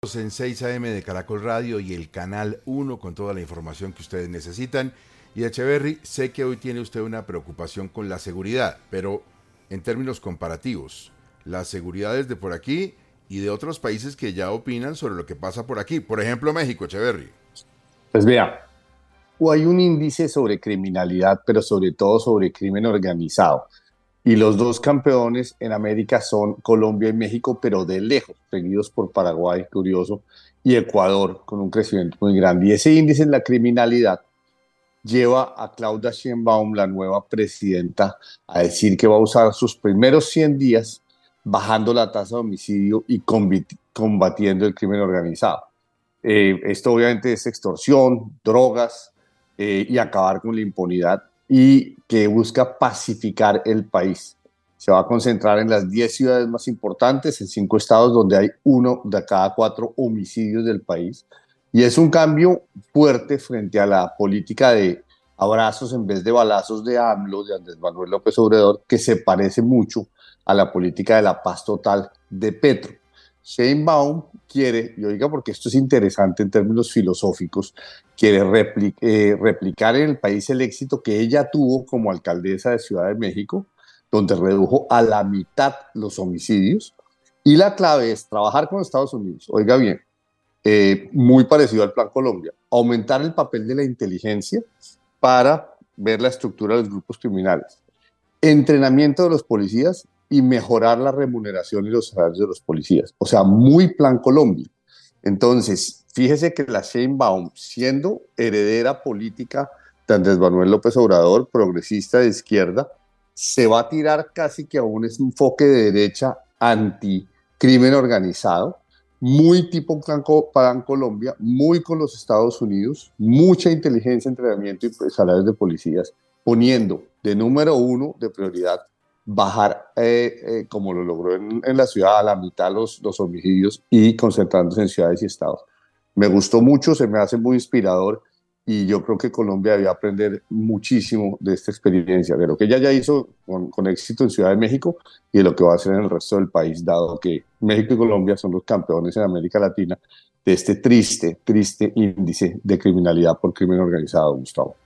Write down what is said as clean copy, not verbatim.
En 6 AM de Caracol Radio y el Canal 1 con toda la información que ustedes necesitan. Y Echeverry, sé que hoy tiene usted una preocupación con la seguridad, pero en términos comparativos, la seguridad es de por aquí y de otros países que ya opinan sobre lo que pasa por aquí. Por ejemplo, México, Echeverry. Pues vea, hay un índice sobre criminalidad, pero sobre todo sobre crimen organizado. Y los dos campeones en América son Colombia y México, pero de lejos, seguidos por Paraguay, curioso, y Ecuador, con un crecimiento muy grande. Y ese índice en la criminalidad lleva a Claudia Sheinbaum, la nueva presidenta, a decir que va a usar sus primeros 100 días bajando la tasa de homicidio y combatiendo el crimen organizado. Esto obviamente es extorsión, drogas y acabar con la impunidad y que busca pacificar el país. Se va a concentrar en las 10 ciudades más importantes, en 5 estados donde hay uno de cada 4 homicidios del país. Y es un cambio fuerte frente a la política de abrazos en vez de balazos de AMLO, de Andrés Manuel López Obrador, que se parece mucho a la política de la paz total de Petro. Sheinbaum quiere, y oiga porque esto es interesante en términos filosóficos, quiere replicar en el país el éxito que ella tuvo como alcaldesa de Ciudad de México, donde redujo a la mitad los homicidios. Y la clave es trabajar con Estados Unidos, oiga bien, muy parecido al Plan Colombia, aumentar el papel de la inteligencia para ver la estructura de los grupos criminales, entrenamiento de los policías y mejorar la remuneración y los salarios de los policías. O sea, muy Plan Colombia. Entonces, fíjese que la Sheinbaum, siendo heredera política de Andrés Manuel López Obrador, progresista de izquierda, se va a tirar casi que a un enfoque de derecha anti-crimen organizado, muy tipo Plan Colombia, muy con los Estados Unidos, mucha inteligencia, entrenamiento y salarios de policías, poniendo de número uno de prioridad bajar, como lo logró en la ciudad, a la mitad los homicidios y concentrándose en ciudades y estados. Me gustó mucho, se me hace muy inspirador y yo creo que Colombia debe aprender muchísimo de esta experiencia, de lo que ella ya hizo con éxito en Ciudad de México y de lo que va a hacer en el resto del país, dado que México y Colombia son los campeones en América Latina de este triste índice de criminalidad por crimen organizado, Gustavo.